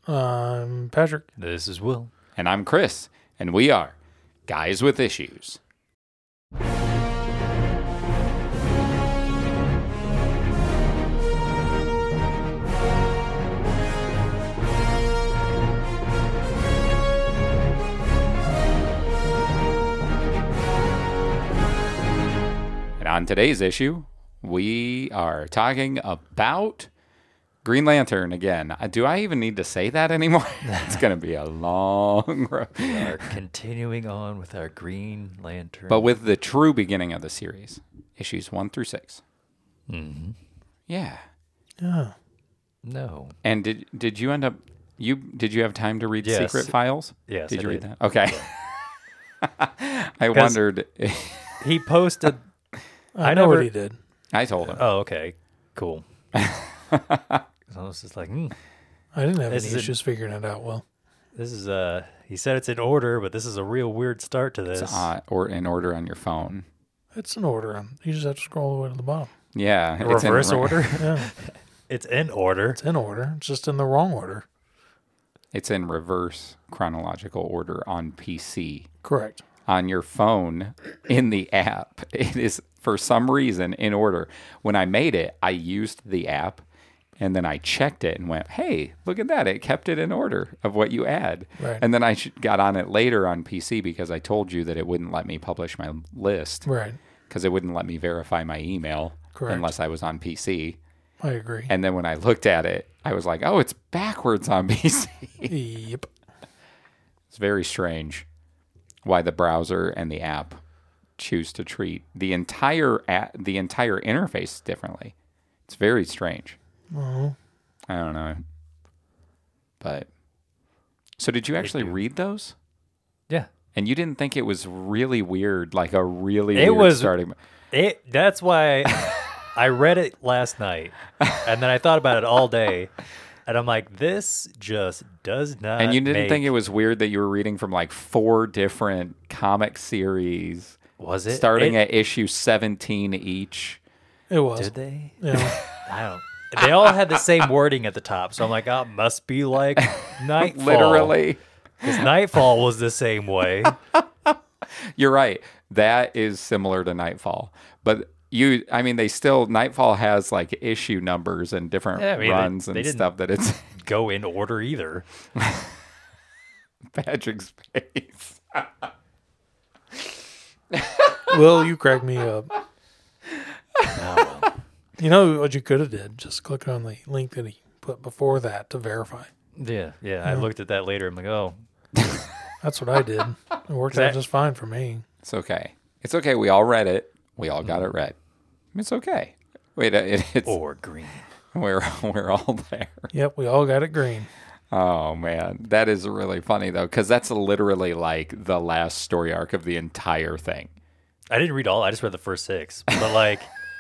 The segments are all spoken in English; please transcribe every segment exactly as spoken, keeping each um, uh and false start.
I'm Patrick. This is Will. And I'm Chris. And we are Guys with Issues. And on today's issue, we are talking about Green Lantern again. Do I even need to say that anymore? It's going to be a long road. We are continuing on with our Green Lantern. But with the true beginning of the series, issues one through six. Mm-hmm. Yeah. Yeah. No. And did did you end up, you did you have time to read Yes. Secret Files? Yes, Did I you read did. that? Okay. I wondered. He posted... I, I know never- what he did. I told him. Oh, okay. Cool. So I was just like, hmm, I didn't have This any is a- issues figuring it out well. this is, uh, he said it's in order, but this is a real weird start to this. It's uh, or in order on your phone. It's an order. Um, You just have to scroll all the way to the bottom. Yeah. it's in Reverse re- order? Yeah. It's in order. It's in order. It's just in the wrong order. It's in reverse chronological order on P C. Correct. On your phone in the app, it is for some reason in order. When I made it, I used the app and then I checked it and went, hey, look at that. It kept it in order of what you add. Right. And then I sh- got on it later on P C because I told you that it wouldn't let me publish my list Right. because it wouldn't let me verify my email Correct. unless I was on P C. I agree. And then when I looked at it, I was like, oh, it's backwards on P C. Yep. It's very strange why the browser and the app choose to treat the entire a- the entire interface differently. It's very strange. Oh. I don't know. But so did you actually do. read those? Yeah. And you didn't think it was really weird, like a really It weird was- starting. It. That's why I read it last night, and then I thought about it all day, and I'm like, this just does not And you didn't make, think it was weird that you were reading from like four different comic series, was it? starting it, at issue seventeen each. It was. Did they? Yeah. I don't. They all had the same wording at the top, so I'm like, oh, it must be like Nightfall. Literally. Because Nightfall was the same way. You're right. That is similar to Nightfall. But you, I mean, they still, Nightfall has like issue numbers and different Yeah, I mean, they- runs they and didn't- stuff that it's Go in order either. Patrick's face. Will, you crack me up. Oh, well. You know what you could have did? Just click on the link that he put before that to verify. Yeah, yeah. I looked at that later. I'm like, oh, That's what I did. It worked That- out just fine for me. It's okay. It's okay. We all read it. We all got it read. It's okay. Wait, it, it's, or green. we're, we're all there. Yep, we all got it green. Oh, man. That is really funny, though, because that's literally like the last story arc of the entire thing. I didn't read all. I just read the first six. But like,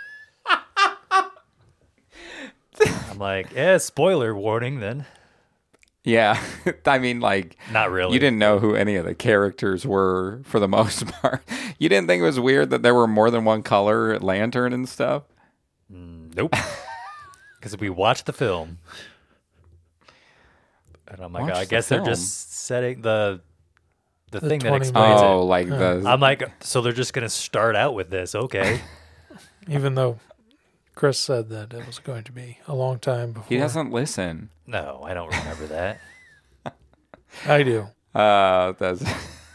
I'm like, yeah, spoiler warning then. Yeah. I mean, like, Not really. you didn't know who any of the characters were for the most part. You didn't think it was weird that there were more than one color lantern and stuff? Nope. Because we watched the film. And I'm like, Watched I the guess they're film? just setting the the, The thing that twenty explains Oh, it. like the... I'm like, so they're just going to start out with this. Okay. Even though Chris said that it was going to be a long time before. he doesn't listen. No, I don't remember that. I do. Uh, that's...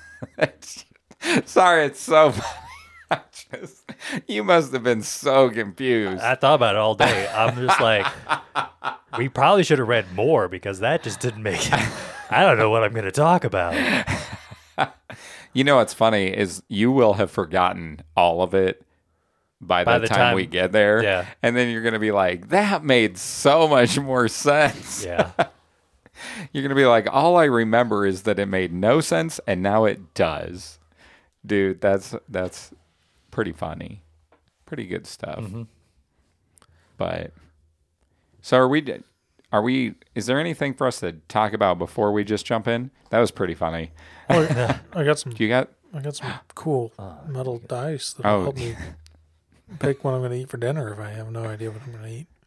Sorry, it's so funny. I just, you must have been so confused. I thought about it all day. I'm just like, we probably should have read more because that just didn't make it. I don't know what I'm going to talk about. You know what's funny is you will have forgotten all of it by, By the, the time, time- we get there. yeah. And then you're going to be like, that made so much more sense. Yeah. You're going to be like, all I remember is that it made no sense and now it does. Dude, that's that's pretty funny. Pretty good stuff. Mm-hmm. But so are we are we is there anything for us to talk about before we just jump in? That was pretty funny. Oh, I got some. Do you got I got some cool metal dice that Oh. will help me pick what I'm going to eat for dinner if I have no idea what I'm going to eat.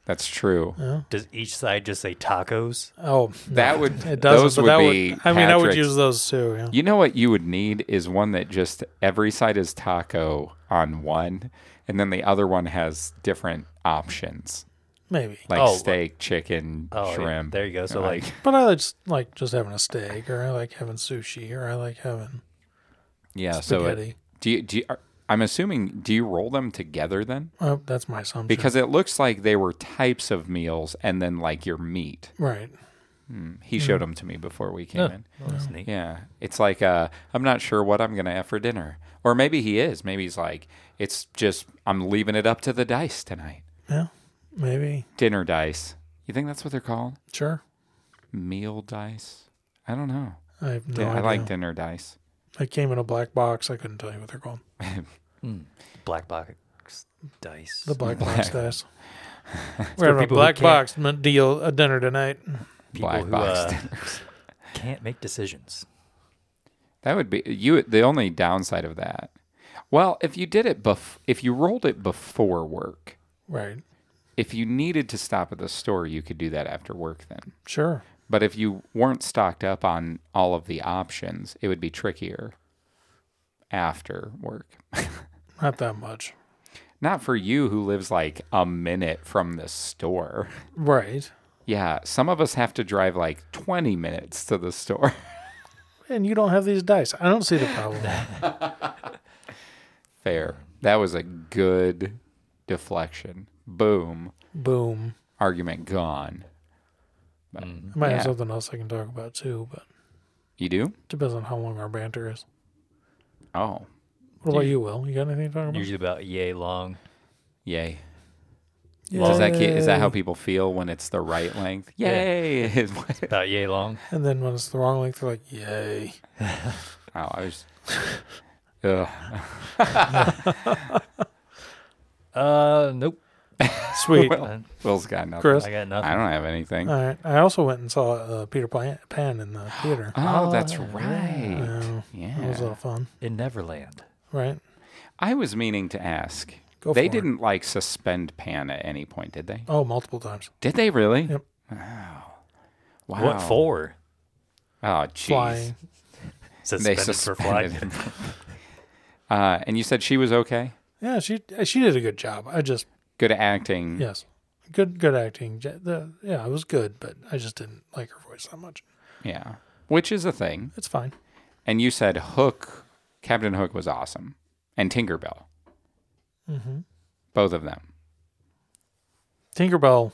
That's true. Yeah. Does each side just say tacos? Oh, no, That would it doesn't. those but would that be. would, I mean, I would Patrick's- use those too. Yeah. You know what you would need is one that just every side is taco on one, and then the other one has different options Maybe. like Oh, steak, chicken, Oh, yeah. shrimp. There you go. So Like- like, But I just like just having a steak, or I like having sushi, or I like having Yeah. So it, spaghetti. do you? Do you, are- I'm assuming. Do you roll them together then? Oh, that's my assumption. Because it looks like they were types of meals, and then like your meat. right. He showed them to me before we came oh, in. well, that's neat. Yeah, it's like uh, I'm not sure what I'm gonna have for dinner, or maybe he is. Maybe he's like, it's just I'm leaving it up to the dice tonight. Yeah. Maybe. Dinner dice. You think that's what they're called? Sure. Meal dice? I don't know. I have no Yeah, I idea. like dinner dice. It came in a black box. I couldn't tell you what they're called. Mm. Black box dice. The black box dice. for We're having a people who black can't- box m- deal a dinner tonight. People Black who box uh, dinners. can't make decisions. That would be you. The only downside of that. Well, if you did it bef- if you rolled it before work, Right. if you needed to stop at the store, you could do that after work then. Sure. But if you weren't stocked up on all of the options, it would be trickier after work. Not that much. Not for you who lives like a minute from the store. Right. Yeah, some of us have to drive like twenty minutes to the store. And you don't have these dice. I don't see the problem. Fair. That was a good deflection. Boom. Boom. Argument gone. But, I might yeah. have something else I can talk about too, but You do? it depends on how long our banter is. Oh, What about you, Will? You got anything to talk about? Usually about yay long. yay. Yeah. Does that ki- is that how people feel when it's the right length? Yeah. Yay! Is what- About yay long. And then when it's the wrong length, they're like, yay. oh, I was. Ugh. Uh, nope. Sweet. Well, Uh, Will's got nothing. Chris? I got nothing. I don't have anything. All right. I also went and saw uh, Peter Pan Pan in the theater. Oh, that's Oh, right. Uh, Yeah. That was a lot of fun. In Neverland. Right? I was meaning to ask. Go they for it. didn't like suspend Pan at any point, did they? Oh, multiple times. Did they really? Yep. Wow. Wow. What for? Oh, jeez. Flying. They Suspended for suspended flying. him. uh, and you said she was okay? Yeah, she she did a good job. I just Good acting. yes, good good acting. J- The, yeah, it was good, but I just didn't like her voice that much. Yeah. Which is a thing. It's fine. And you said Hook, Captain Hook was awesome. And Tinkerbell. Mm-hmm. Both of them. Tinkerbell.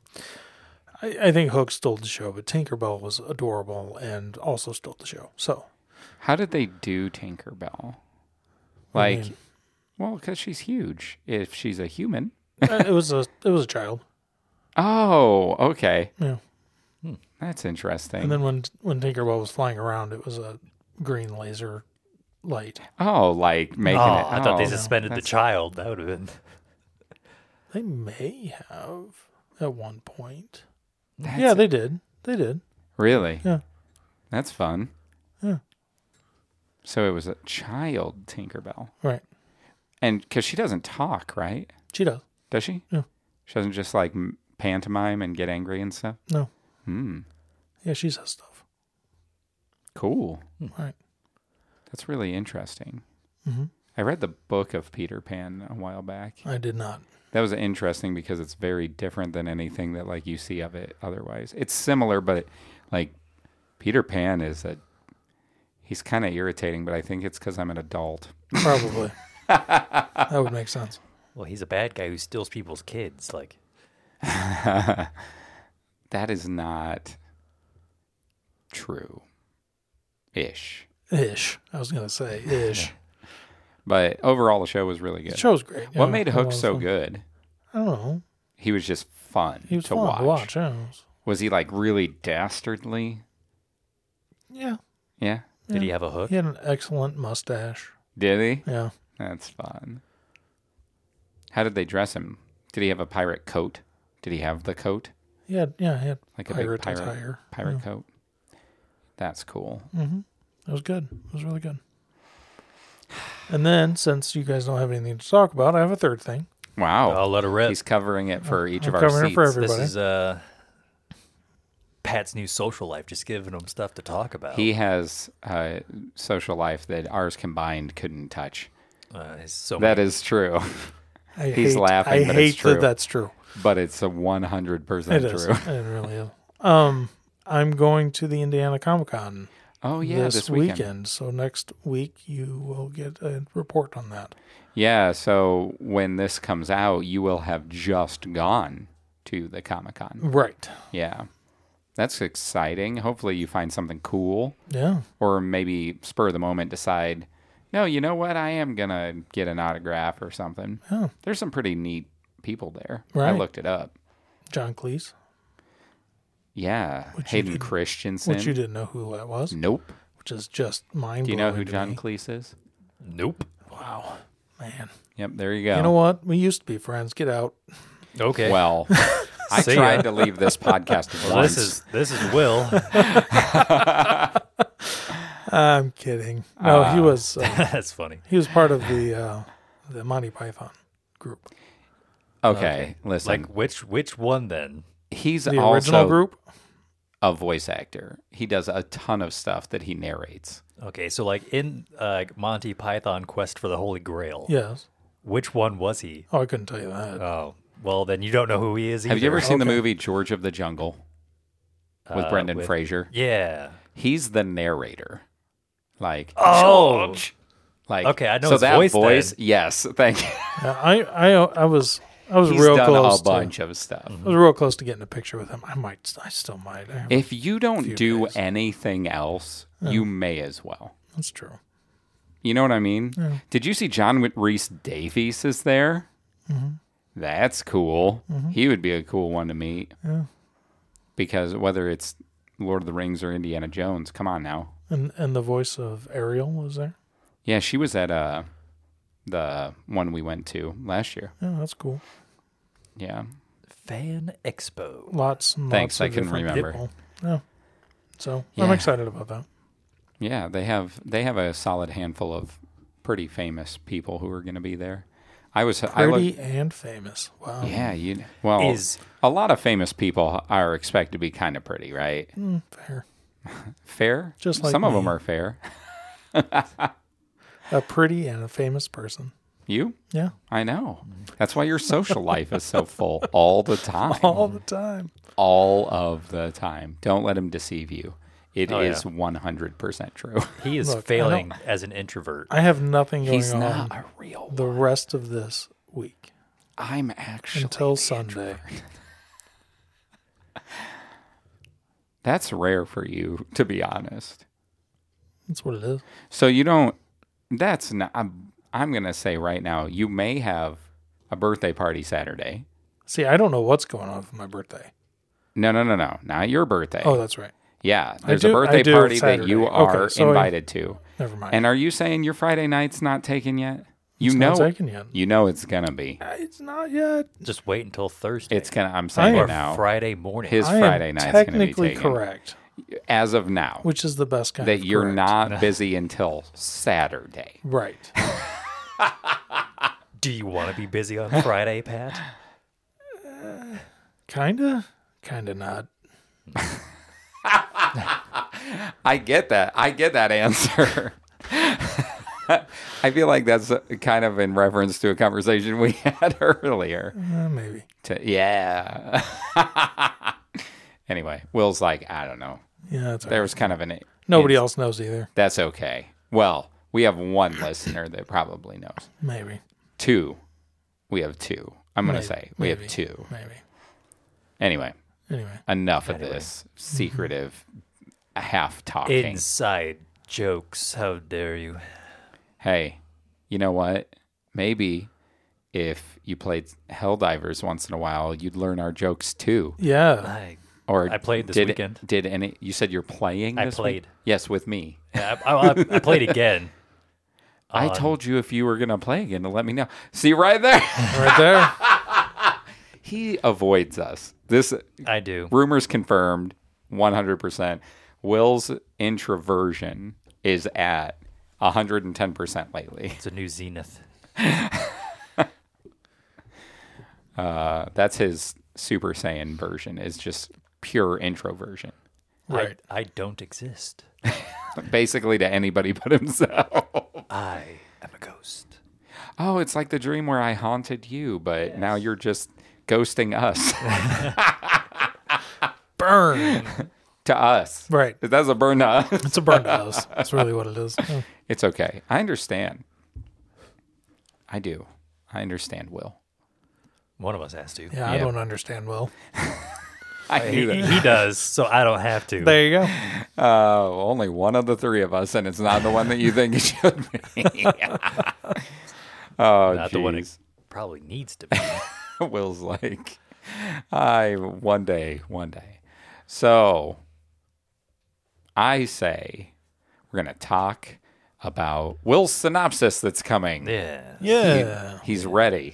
I, I think Hook stole the show, but Tinkerbell was adorable and also stole the show. So How did they do Tinkerbell? I Like, mean, well, because she's huge. If she's a human. uh, it was a it was a child. Oh, okay. Yeah. That's interesting. And then when when Tinkerbell was flying around, it was a green laser light. oh, like making Oh, it. I thought they oh, suspended the that's- child. That would have been. They may have at one point. that's- Yeah, they did. They did. Really? Yeah. That's fun. Yeah. So it was a child Tinkerbell. Right. And because she doesn't talk, right? She does. Does she? Yeah. She doesn't just like m- pantomime and get angry and stuff? No. Hmm. Yeah, she says stuff. Cool. Right. That's really interesting. Mm-hmm. I read the book of Peter Pan a while back. I did not. That was interesting because it's very different than anything that like you see of it otherwise. It's similar, but it, like Peter Pan is a he's kind of irritating, but I think it's because I'm an adult. Probably. That would make sense. Well, he's a bad guy who steals people's kids. Like, That is not true. Ish. Ish. I was gonna say ish. But overall, the show was really good. The show's great. What Yeah, made it Hook was so fun. good? I don't know. He was just fun He was to fun watch. to watch. Yeah. It was- Was he like really dastardly? yeah. Yeah. did he have a hook? He had an excellent mustache. Did he? Yeah. That's fun. How did they dress him? Did he have a pirate coat? Did he have the coat? He had yeah, he had Like a pirate, big pirate attire. pirate Yeah. coat? That's cool. Mm-hmm. It was good. It was really good. And then, since you guys don't have anything to talk about, I have a third thing. Wow. I'll let it rip. He's covering it for each I'm of our covering it seats. for This everybody. is uh, Pat's new social life, just giving him stuff to talk about. He has a social life that ours combined couldn't touch. uh, he's so That many- is true. I He's hate, laughing, I but hate it's true. that that's true. But it's a one hundred percent It is. true. It really is. Um, I'm going to the Indiana Comic Con Oh, yeah, this, this, weekend. weekend. So next week you will get a report on that. Yeah, so when this comes out, you will have just gone to the Comic-Con. Right. Yeah. That's exciting. Hopefully you find something cool. Yeah. Or maybe spur of the moment decide, no, you know what? I am going to get an autograph or something. Yeah. There's some pretty neat people there. I Right. looked it up. John Cleese, Yeah. Which you Hayden didn't- Christensen. which you didn't know who that was, Nope. which is just mind blowing. Do you know who John Cleese is? Nope. Wow. Man. Yep, there you go. You know what? We used to be friends. Get out. Okay. Well, I See tried ya. to leave this podcast Well, once. this is this is Will. I'm kidding. No, he was uh, That's funny. he was part of the uh, the Monty Python group. okay, listen. Like which which one then? he's The also original group. a voice actor. He does a ton of stuff that he narrates. Okay, so like in uh, Monty Python Quest for the Holy Grail, Yes. which one was he? Oh, I couldn't tell you that. Oh, well then you don't know who he is either. Have you ever seen the Okay. movie George of the Jungle with Uh, Brendan with- Fraser? Yeah. He's the narrator. Like Oh. George. Like Okay, I know so his that voice voice. then. Yes, thank you. Yeah, I, I I was I was He's real done close a bunch To, of stuff. I was real close to getting a picture with him. I might. I still might. I have- If you don't few do days. anything else, you may as well. That's true. You know what I mean? Did you see John Rhys Davies is there? Mm-hmm. That's cool. He would be a cool one to meet. Yeah. Because whether it's Lord of the Rings or Indiana Jones, come on now. And and the voice of Ariel was there. Yeah, she was at uh, the one we went to last year. Yeah, that's cool. Yeah. Fan Expo. Lots and Thanks, lots I of couldn't different remember. people. Yeah. So I'm Yeah. excited about that. Yeah, they have they have a solid handful of pretty famous people who are going to be there. I was I Pretty looked, and famous. Wow. yeah, you well, Is- a lot of famous people are expected to be kind of pretty, right? Mm, fair. Fair? Just like some of me. them are fair. A pretty and a famous person. You? Yeah. I know. That's why your social life is so full all the time. All the time. All of the time. Don't let him deceive you. It Oh, is yeah. one hundred percent true. He is Look, I failing as an introvert. I have nothing going He's on not a real the rest of this week I'm actually until the Sunday. introvert. That's rare for you, to be honest. That's what it is. So you don't. That's not. I'm, I'm gonna say right now, you may have a birthday party Saturday. See, I don't know what's going on for my birthday. No, no, no, no, not your birthday. Oh, that's right. yeah. There's do- a birthday I do party that Saturday. you Okay, are so I- invited to. Never mind. And are you saying your Friday night's not taken yet? You It's know, not taken yet. you know it's gonna be. Uh, It's not yet. Just wait until Thursday. It's gonna. I'm saying I it or now. Friday morning. His I Friday am night's gonna be technically taken. correct, As of now, which is the best kind that of you're correct. not busy until Saturday. Right. Do you want to be busy on Friday, Pat? Kinda. Kinda not. I get that. I get that answer. I feel like that's kind of in reference to a conversation we had earlier. Uh, maybe. To, yeah. Anyway, Will's like, I don't know. Yeah, that's all There right. was kind of an. Nobody it's- else knows either. That's okay. Well, we have one listener that probably knows. Maybe. Two. We have two. I'm going to Maybe. say we Maybe. have two. Maybe. Anyway, Anyway. enough of Anyway. this secretive half talking. Inside jokes. How dare you? Hey, you know what? Maybe if you played Helldivers once in a while, you'd learn our jokes too. Yeah. I, Or I played this did, weekend. Did any? You said you're playing. I this week? played. Yes, with me. I, I, I played again. I on- told you if you were gonna play again to let me know. See right there. Right there. He avoids us. This I do. rumors confirmed, one hundred percent. Will's introversion is at one hundred ten percent lately. It's a new zenith. Uh, that's his Super Saiyan version. Is just pure intro version, Right. I, I don't exist. basically to anybody but himself. I am a ghost. Oh, it's like the dream where I haunted you, but now you're just ghosting us. Burn. To us. Right. That's a burn to us. It's a burn to us. That's really what it is. Yeah. It's okay. I understand. I do. I understand, Will. One of us has to. Yeah, I Yeah. don't understand Will. I He, knew that. he does, so I don't have to. There you go. Uh, only one of the three of us, and it's not the one that you think it should be. Oh, Not the one it jeez. probably needs to be. Will's like, I one day, one day. So, I say we're gonna talk about Will's synopsis that's coming. Yeah. Yeah. He's ready.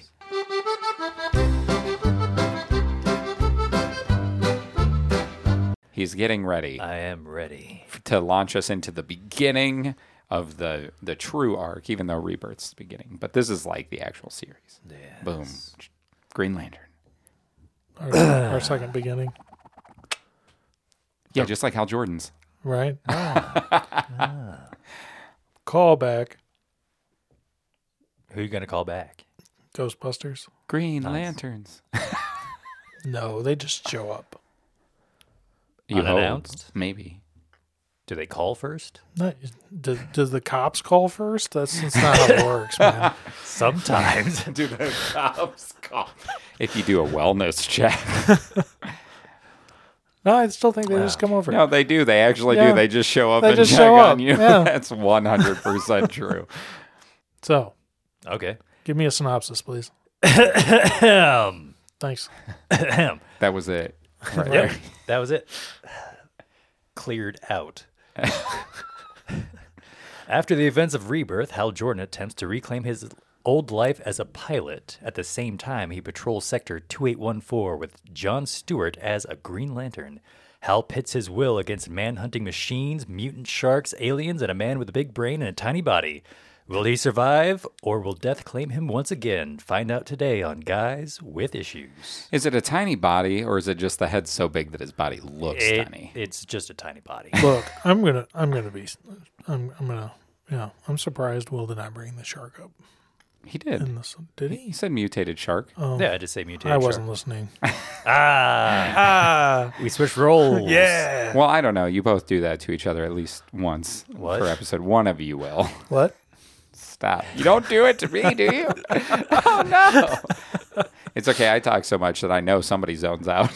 He's getting ready I am ready. to launch us into the beginning of the the true arc, even though Rebirth's the beginning. But this is like the actual series. Yes. Boom. Green Lantern. Our, our second beginning. Yeah, just like Hal Jordan's. Right. Callback. Who are you going to call back? Ghostbusters. Green Nice. Lanterns. No, they just show up. You hope. Unannounced? Maybe. Do they call first? Not, does, does the cops call first? That's, that's not how it works, man. Sometimes. Do the cops call? If you do a wellness check. No, I still think they just come over. No, they do. They actually Yeah. do. They just show up They and just check show on up. you. Yeah. That's one hundred percent true. So, Okay. give me a synopsis, please. Ahem. Thanks. Ahem. That was it. Right Yep. there. That was it. Cleared out. After the events of Rebirth, Hal Jordan attempts to reclaim his old life as a pilot. At the same time, he patrols Sector two eight one four with John Stewart as a Green Lantern. Hal pits his will against man-hunting machines, mutant sharks, aliens, and a man with a big brain and a tiny body. Will he survive, or will death claim him once again? Find out today on Guys with Issues. Is it a tiny body, or is it just the head so big that his body looks It- tiny? It's just a tiny body. Look, I'm gonna, I'm gonna be, I'm, I'm gonna, you know, I'm surprised Will did not bring the shark up He did. in this. Did He he? said mutated shark. Oh, Yeah, I just say mutated I shark. wasn't listening. Ah, Ah, we switched roles. yeah. Well, I don't know. You both do that to each other at least once What? per episode. One of you will. What? Stop. You don't do it to me, do you? Oh, no. It's okay. I talk so much that I know somebody zones out.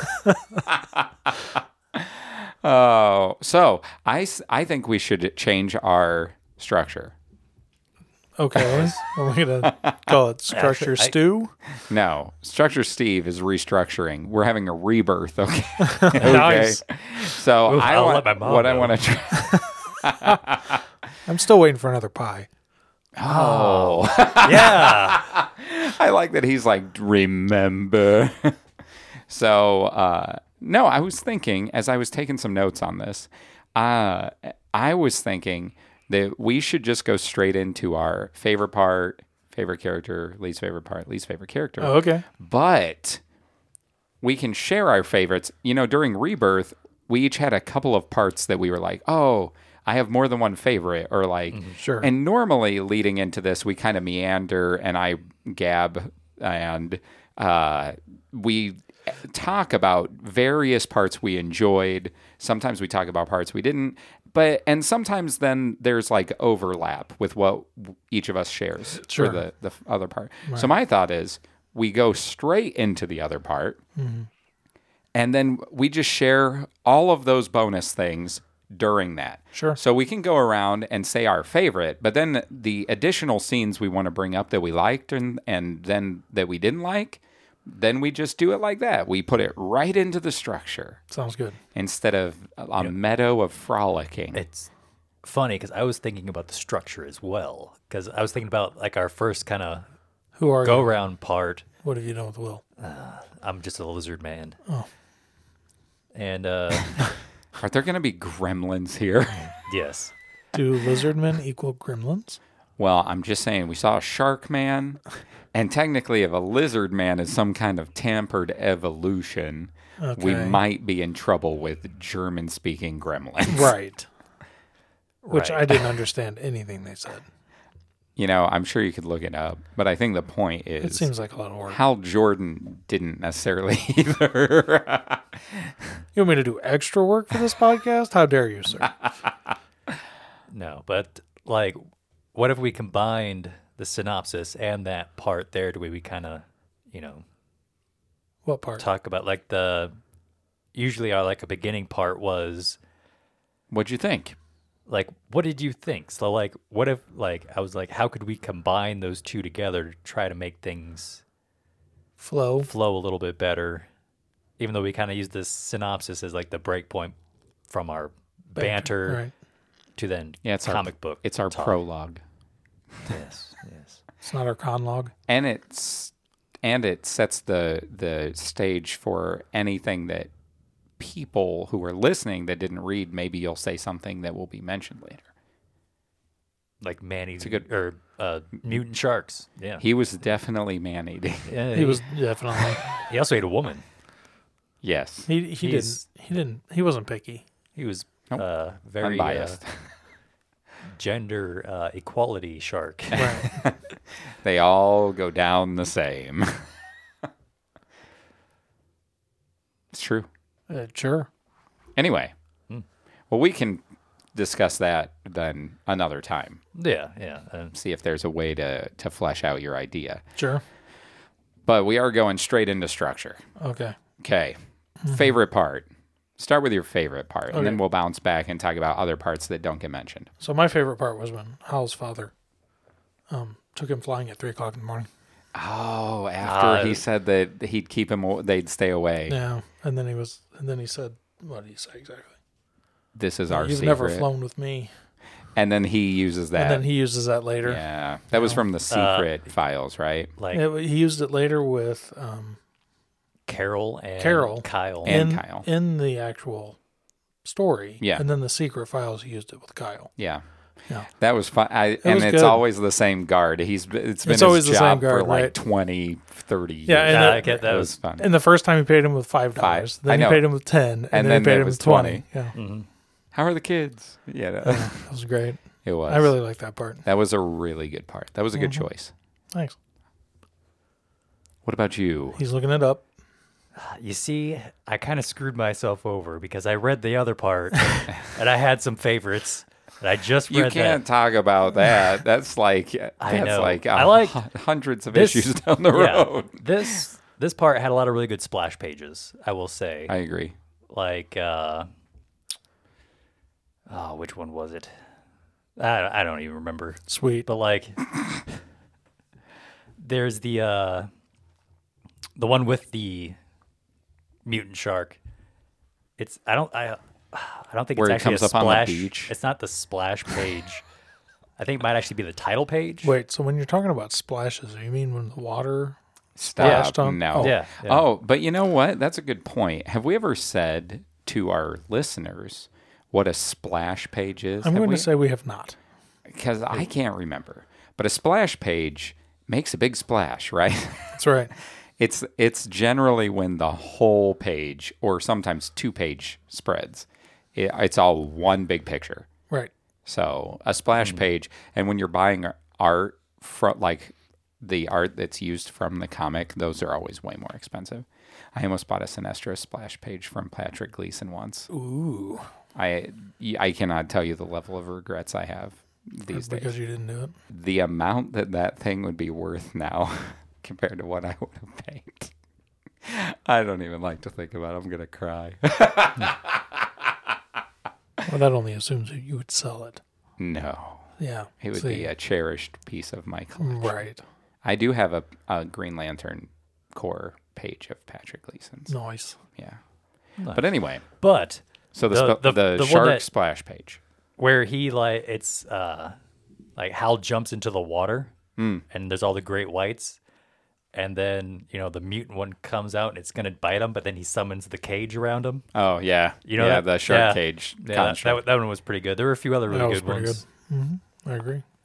Oh, so I, s- I think we should change our structure. Okay. Are we gonna call it structure I- stew? No, Structure Steve is restructuring. We're having a rebirth, okay? okay. Nice. So Ooh, I I'll want let my mom what I know. want to try. I'm still waiting for another pie. Oh, Yeah. I like that he's like, remember. So, uh, no, I was thinking as I was taking some notes on this, uh, I was thinking that we should just go straight into our favorite part, favorite character, least favorite part, least favorite character. Oh, okay. But we can share our favorites. You know, during Rebirth, we each had a couple of parts that we were like, oh, I have more than one favorite, or like, Sure. and normally leading into this, we kind of meander and I gab and uh, we talk about various parts we enjoyed. Sometimes we talk about parts we didn't. But and sometimes then there's like overlap with what each of us shares Sure. for the, the other part. So my thought is we go straight into the other part and then we just share all of those bonus things during that. Sure. So we can go around and say our favorite, but then the additional scenes we want to bring up that we liked and, and then that we didn't like, then we just do it like that. We put it right into the structure Sounds good. instead of a, a meadow of frolicking. It's funny because I was thinking about the structure as well. Because I was thinking about like our first kind of Who are go you? round part. What have you done with Will? I'm just a lizard man. Oh. And uh, Are there going to be gremlins here? yes. Do lizard men equal gremlins? Well, I'm just saying we saw a shark man, and technically, if a lizard man is some kind of tampered evolution, we Okay. might be in trouble with German-speaking gremlins. Right. Which Right. I didn't understand anything they said. You know, I'm sure you could look it up, but I think the point It is seems like a lot of work. Hal Jordan didn't necessarily either. You want me to do extra work for this podcast? How dare you, sir? No, but like, what if we combined the synopsis and that part there to where we kind of, you know, What part? talk about like the, usually our like a beginning part was What'd you think? like, what did you think? So like, what if like, I was like, how could we combine those two together to try to make things Flow. flow a little bit better? Even though we kind of use this synopsis as like the break point from our banter, Right. to then Yeah, it's comic our, book. It's our talk. prologue. Yes, yes. It's not our conlog. And it's and it sets the the stage for anything that people who are listening that didn't read, maybe you'll say something that will be mentioned later. Like man a eating good- or uh, mutant sharks. Yeah. He was definitely man eating. yeah He was definitely. He also ate a woman. Yes. He he He's- didn't. He didn't. He wasn't picky. He was Nope. uh, very Unbiased. uh, gender uh, equality shark. Right. They all go down the same. It's true. uh, sure. Anyway, Hmm. well, we can discuss that then another time. yeah, yeah. Uh, See if there's a way to, to flesh out your idea. Sure. But we are going straight into structure. Okay. Okay. Favorite part. Start with your favorite part, and then Okay. we'll bounce back and talk about other parts that don't get mentioned. So my favorite part was when Hal's father um, took him flying at three o'clock in the morning. Oh, after Uh, he said that he'd keep him, aw- they'd stay away. Yeah, and then he was, and then he said, "What did he say exactly? This is our You've secret. never flown with me." And then he uses that. And then he uses that later. yeah, that was No. from the secret files, right? like Yeah, he used it later with um, Carol and Carol. Kyle. And in, Kyle. in the actual story. Yeah. And then the secret files, he used it with Kyle. Yeah. Yeah. That was fun. I, and was it's good. always the same guard. He's b- it's been It's his always the job same guard, for like right? twenty, thirty years. Yeah, and Yeah, the- I get that. It was was fun. And the first time he paid him with five dollars. Five. Then I he know. paid him with ten, and, And then, then he paid it him was with twenty. twenty. Yeah. Mhm. How are the kids? Yeah, no. Yeah, that was great. it was. I really like that part. That was a really good part. That was a good Mhm. choice. Thanks. What about you? He's looking it up. You see, I kind of screwed myself over because I read the other part and I had some favorites. And I just read You can't that. talk about that. That's like I that's know. like I uh, like hu- hundreds of this- issues down the Yeah, road. this this part had a lot of really good splash pages, I will say. I agree. like uh oh, which one was it? I I don't even remember. Sweet. But like there's the uh the one with the mutant shark. It's I don't I I don't think Where it's it actually comes a up on the splash. beach. It's not the splash page. I think it might actually be the title page. Wait, so when you're talking about splashes, you mean when the water Stop. splashed on? No. Oh, Yeah. yeah. Oh, but you know what? That's a good point. Have we ever said to our listeners what a splash page is? I'm Have going we? to say we have not. Because I can't remember. But a splash page makes a big splash, right? That's right. It's it's generally when the whole page, or sometimes two page spreads, it, it's all one big picture. Right. So a splash Hmm. page, and when you're buying art from like the art that's used from the comic, those are always way more expensive. I almost bought a Sinestro splash page from Patrick Gleason once. Ooh. I I cannot tell you the level of regrets I have these Because days. you didn't do it. The amount that that thing would be worth now compared to what I would have paid. I don't even like to think about it. I'm going to cry. Well, that only assumes that you would sell it. No. Yeah. It would See, be a cherished piece of my collection. Right. I do have a, a Green Lantern core page of Patrick Gleason's. Nice. Yeah. Nice. But anyway, But so the The- sp- the- the, the one shark that- splash page. where he like it's uh like Hal jumps into the water Mm. and there's all the great whites, and then you know the mutant one comes out and it's gonna bite him, but then he summons the cage around him. Oh yeah, You know yeah, that- the shark yeah. cage Yeah, that, construct. that, that one was pretty good. There were a few other That really was good pretty ones. good. hmm I agree.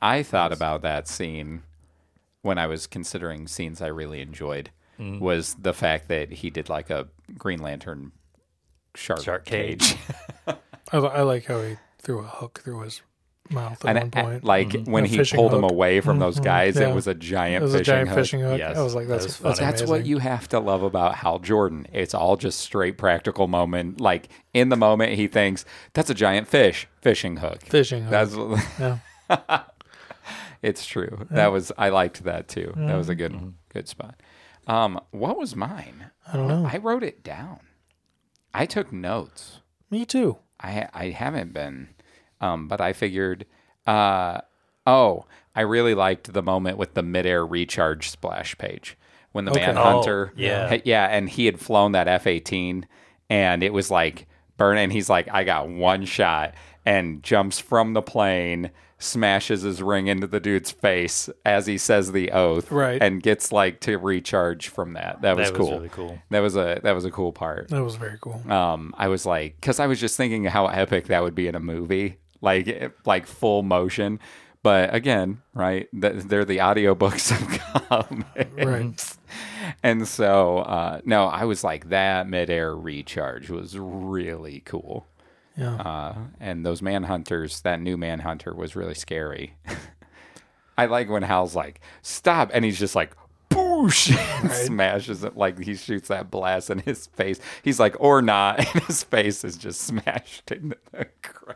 I thought about that scene when I was considering scenes I really enjoyed. Mm. Was the fact that he did like a Green Lantern shark, shark cage. cage. I, I like how he threw a hook through his mouth at and, one point. Like mm-hmm. when a he pulled hook. him away from those guys, yeah. it was a giant it was fishing a giant hook. fishing hook. Yes. I was like, that's, That was that's, That's amazing. what you have to love about Hal Jordan. It's all just straight practical moment. Like in the moment, he thinks that's a giant fish fishing hook. Fishing hook. That's yeah. It's true. Yeah. That was I liked that too. Yeah. That was a good mm-hmm. good spot. Um, what was mine? I don't know. I wrote it down. I took notes. Me too. I I haven't been, um, but I figured. Uh, oh, I really liked the moment with the midair recharge splash page when the Okay. Manhunter, Oh, yeah. ha- yeah, and he had flown that F eighteen, and it was like burning. He's like, I got one shot, and jumps from the plane, smashes his ring into the dude's face as he says the oath, Right. and gets like to recharge from that. That was That was cool. really cool. That was a that was a cool part. That was very cool. Um, I was like, because I was just thinking how epic that would be in a movie, like like full motion. But again, right, th- they're the audiobooks of comics. Right. And so, uh, no, I was like, that midair recharge was really cool. Yeah. Uh, and those Manhunters, that new Manhunter was really scary. I like when Hal's like, stop. And he's just like, boosh, and Right. smashes it like he shoots that blast in his face. He's like, or not. And his face is just smashed into the ground.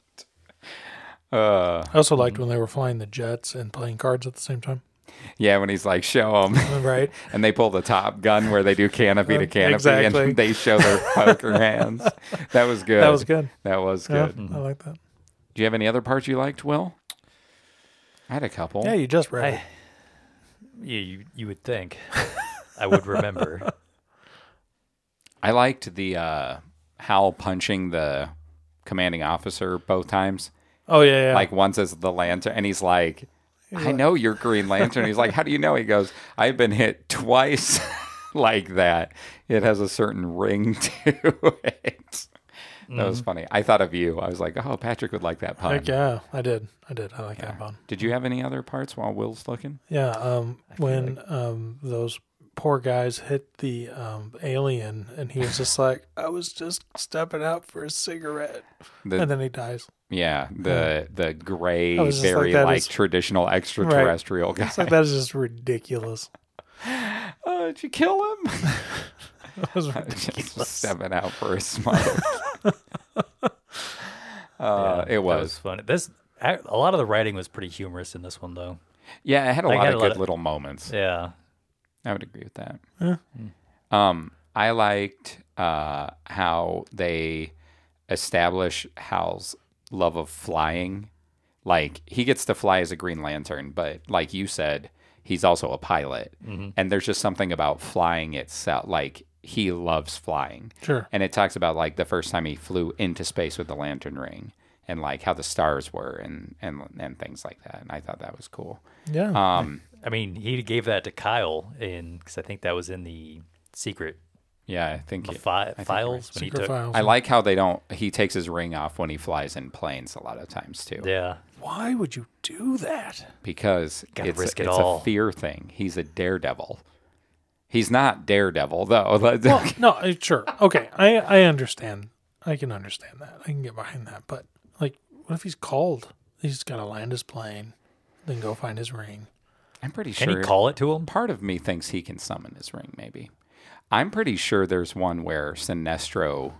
Uh, I also liked when they were flying the jets and playing cards at the same time. yeah, when he's like, show them. Right. And they pull the Top Gun where they do canopy to canopy Exactly. and they show their poker hands. That was good. That was good. That was Yeah, good. I like that. Do you have any other parts you liked, Will? I had a couple. Yeah, you just read it. I, yeah, you you would think I would remember. I liked the uh, Hal punching the commanding officer both times. Oh, yeah, yeah. Like once as the lantern, and he's like, I know you're Green Lantern. He's like, how do you know? He goes, I've been hit twice like that. It has a certain ring to it. That was funny. I thought of you. I was like, oh, Patrick would like that pun. Heck yeah, I did. I did. I like that one. Did you have any other parts while Will's looking? Yeah, um, when um, those poor guys hit the um, alien, and he was just like, I was just stepping out for a cigarette. The, And then he dies. yeah, the the gray, I was just very like, that like is- traditional extraterrestrial guy. It's like, that is just ridiculous. Oh, did you kill him? That was Just ridiculous. stepping out for a smoke. uh, Yeah, it that was. fun. This a a lot of the writing was pretty humorous in this one, though. Yeah, it had a Like, lot had of a lot good of- little moments. Yeah, I would agree with that. Yeah. Um, I liked uh, how they establish Hal's love of flying. Like, he gets to fly as a Green Lantern, but like you said, he's also a pilot. Mm-hmm. And there's just something about flying itself. Like, he loves flying. Sure. And it talks about, like, the first time he flew into space with the lantern ring and, like, how the stars were and, and, and things like that. And I thought that was cool. Yeah. Um, I mean, he gave that to Kyle in because I think that was in the secret yeah, I think... it- fi- think files when he Secret took. files. I like how they don't... He takes his ring off when he flies in planes a lot of times, too. Yeah, Why would you do that? Because Gotta it's, risk it it's all. a fear thing. He's a daredevil. He's not Daredevil, though. Well, no, uh, sure. Okay, I, I understand. I can understand that. I can get behind that. But, like, what if he's called? He's got to land his plane, then go find his ring. I'm pretty can sure... he call it to him? Part of me thinks he can summon his ring, maybe. I'm pretty sure there's one where Sinestro...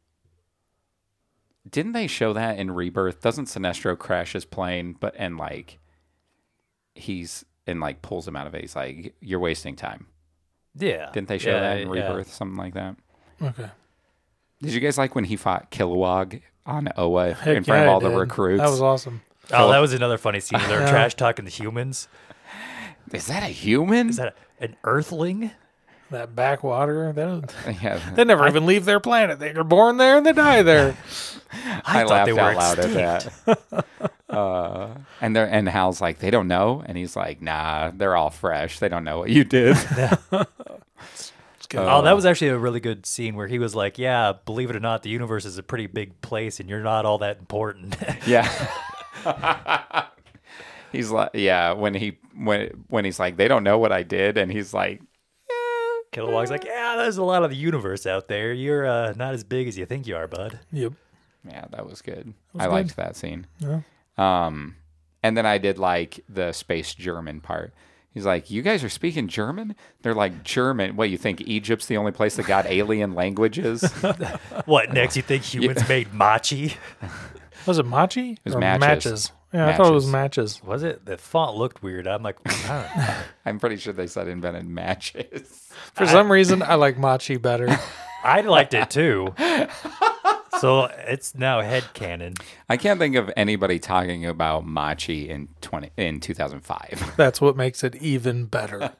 Didn't they show that in Rebirth? Doesn't Sinestro crash his plane, but and like he's and like pulls him out of it? He's like, "You're wasting time." Yeah, Didn't they show Yeah, that in yeah. Rebirth? Something like that. Okay. Did you guys like when he fought Kilowog on Oa Heck in front yeah, of I all the did. recruits? That was awesome. Oh, that was another funny scene. They're Yeah. trash talking the humans. Is that a human? Is that a, an Earthling? That backwater, they, don't, yeah. they never even leave their planet. They're born there and they die there. I, I, thought laughed they were out loud extinct. at that. uh, and they're, and Hal's like, they don't know, and he's like, nah, they're all fresh. They don't know what you did. It's good. Oh, that was actually a really good scene where he was like, "Yeah, believe it or not, the universe is a pretty big place, and you're not all that important." yeah. He's like, yeah, when he when when he's like, they don't know what I did, and he's like, Kilowog's like, yeah, there's a lot of the universe out there. You're uh, not as big as you think you are, bud. Yep. yeah, that was good. was I good. liked that scene. Yeah. Um, and then I did like the space German part. He's like, you guys are speaking German? They're like, German. What, you think Egypt's the only place that got alien languages? What, next you think humans made machi? Was it Machi? It was or matches. Yeah, I thought it was Matches. matches. Was it? The font looked weird. I'm like, huh. I'm pretty sure they said invented matches. For some reason, I like Machi better. I liked it too. So it's now headcanon. I can't think of anybody talking about Machi in twenty in two thousand five. That's what makes it even better.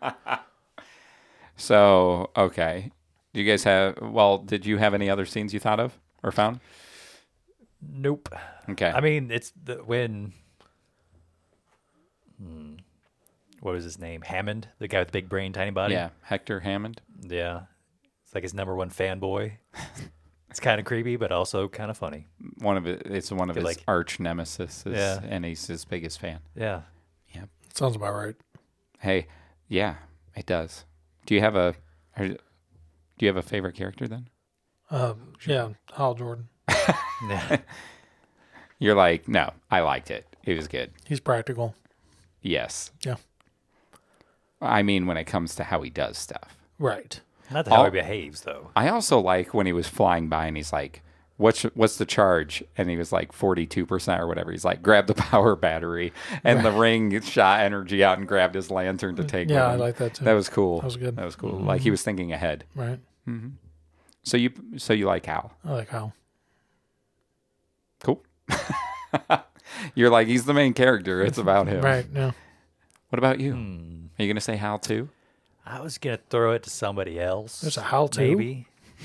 So, okay. Do you guys have, well, did you have any other scenes you thought of or found? Nope. Okay. I mean, it's the, when. Hmm, what was his name? Hammond, the guy with the big brain, tiny body. yeah, Hector Hammond. Yeah. It's like his number one fanboy. It's kind of creepy, but also kind of funny. One of it, it's one of Feel his like- arch nemesis, Yeah. and he's his biggest fan. Yeah. Sounds about right. Hey, yeah, it does. Do you have a, are, do you have a favorite character then? Um, yeah, Hal Jordan. Yeah. You're like, no, I liked it. It was good. He's practical. Yes. Yeah. I mean, when it comes to how he does stuff. Right. Not how All- he behaves, though. I also like when he was flying by and he's like, what's what's the charge? And he was like forty-two percent or whatever. He's like, grab the power battery. And the ring shot energy out and grabbed his lantern to take Yeah, with I him. like that too. That was cool. That was good. That was cool. Like he was thinking ahead. Right. So you so you like Hal. I like Hal. Cool. You're like, he's the main character. It's about him. Right. Yeah. What about you? Hmm. Are you going to say Hal too? I was going to throw it to somebody else. There's a Hal too? Maybe.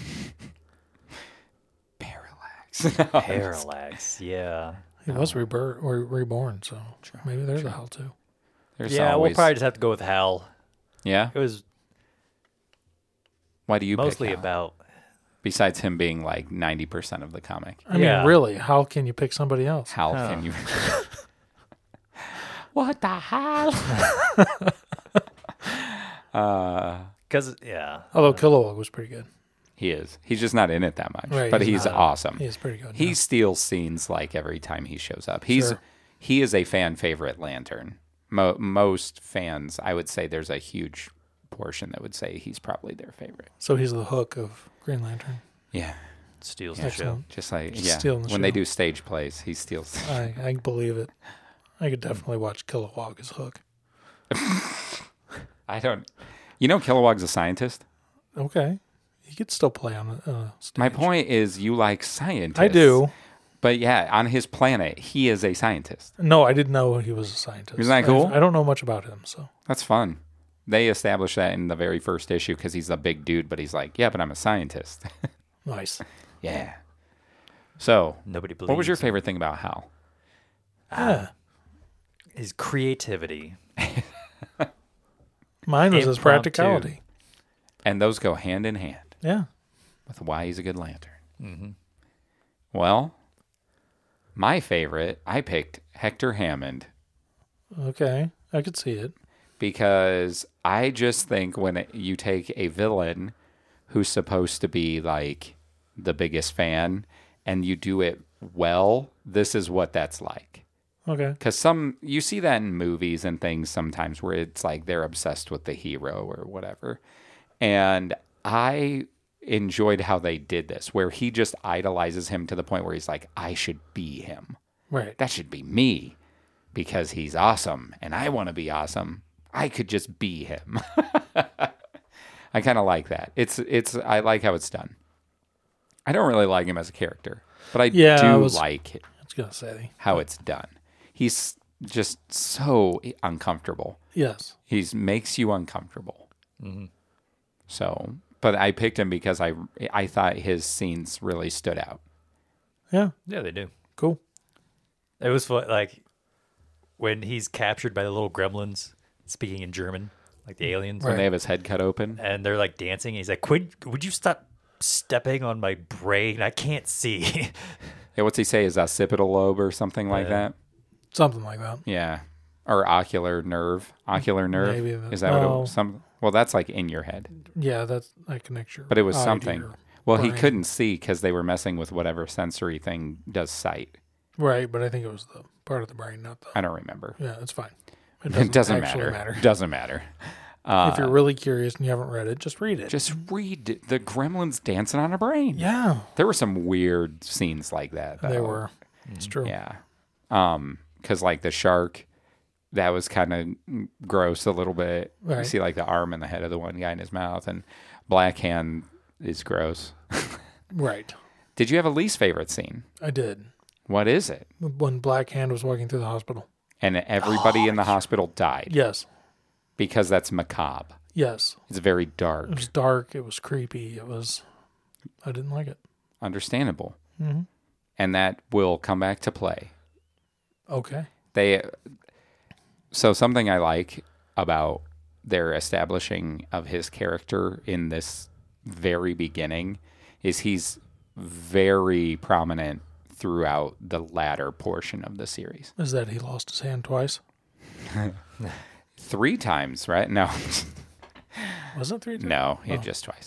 Parallax. Parallax. Yeah. He was rebirth or reborn, so maybe there's a Hal too. There's yeah, always, we'll probably just have to go with Hal. Yeah? It was Why do you mostly pick Hal? about. Besides him being like ninety percent of the comic. I Yeah. mean, really, how can you pick somebody else? Hal, Oh. can you? What the hell? uh, Because, yeah. Although Kilowog was pretty good. he is. He's just not in it that much. Right, but he's he's not. awesome. He is pretty good. He yeah. steals scenes like every time he shows up. He's Sure. he is a fan favorite Lantern. Mo- most fans, I would say, there's a huge portion that would say he's probably their favorite. So he's the hook of Green Lantern. Yeah, Steals the show. Excellent. just like Just yeah. stealing the When they show. do stage plays, he steals. I, I believe it. I could definitely watch Kilowog as Hook. I don't. You know, Kilowog's a scientist. Okay. He could still play on a uh, stage. My point is, you like scientists. I do. But yeah, on his planet, he is a scientist. No, I didn't know he was a scientist. Isn't that cool? I, I don't know much about him, so. That's fun. They established that in the very first issue because he's a big dude, but he's like, yeah, but I'm a scientist. Nice. Yeah. So, Nobody believes. what was your favorite thing about Hal? Yeah. His creativity. Mine was his Impromptu. practicality. And those go hand in hand Yeah. with why he's a good lantern. Mm-hmm. Well, my favorite, I picked Hector Hammond Okay. I could see it. because I just think when it, you take a villain who's supposed to be like the biggest fan and you do it well, this is what that's like. Okay. Because some, you see that in movies and things sometimes where it's like they're obsessed with the hero or whatever. And I enjoyed how they did this, where he just idolizes him to the point where he's like, I should be him. Right. That should be me because he's awesome and I want to be awesome. I could just be him. I kind of like that. It's, it's, I like how it's done. I don't really like him as a character, but I Yeah, do I was- like it. I was going to say. how it's done. He's just so uncomfortable. Yes. He makes you uncomfortable. Mm-hmm. So, but I picked him because I I thought his scenes really stood out. Yeah. Yeah, they do. Cool. It was fun, like when he's captured by the little gremlins speaking in German, like the aliens, When Right. they have his head cut open. and they're like dancing. And he's like, "Quid, would you stop stepping on my brain? I can't see." Yeah, what's he say? Is occipital lobe or something like Yeah. that? Something like that. Yeah. or ocular nerve. Ocular nerve. Maybe that- Is that what it no. was? Some, well, that's like in your head. Yeah, that's that connects your. But it was eye to something. your Well, he brain. couldn't see because they were messing with whatever sensory thing does sight. Right, but I think it was the part of the brain, not the. I don't remember. Yeah, it's fine. It doesn't actually matter. Doesn't matter. Uh, If you're really curious and you haven't read it, just read it. just read it. The gremlins dancing on a brain. yeah, There were some weird scenes like that. they though. were. It's true. Yeah. Um, because like the shark, that was kind of gross a little bit. You Right. see like the arm and the head of the one guy in his mouth, and Black Hand is gross. Right. Did you have a least favorite scene? I did. What is it? When Black Hand was walking through the hospital. And everybody in the hospital died Yes. because that's macabre. Yes. It's very dark. It was dark. It was creepy. It was. I didn't like it. Understandable. Mm-hmm. And that will come back to play. Okay. They so something I like about their establishing of his character in this very beginning is he's very prominent throughout the latter portion of the series. Is that he lost his hand twice? Three times, right? No. Was it three times? No, Oh. just twice.